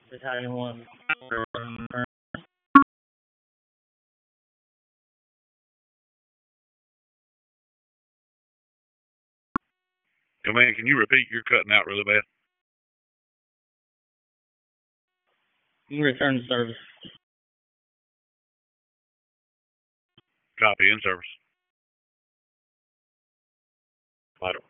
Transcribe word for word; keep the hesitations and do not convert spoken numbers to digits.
Battalion one. Command, can you repeat? You're cutting out really bad. You return to service. Copy, in service. Vital.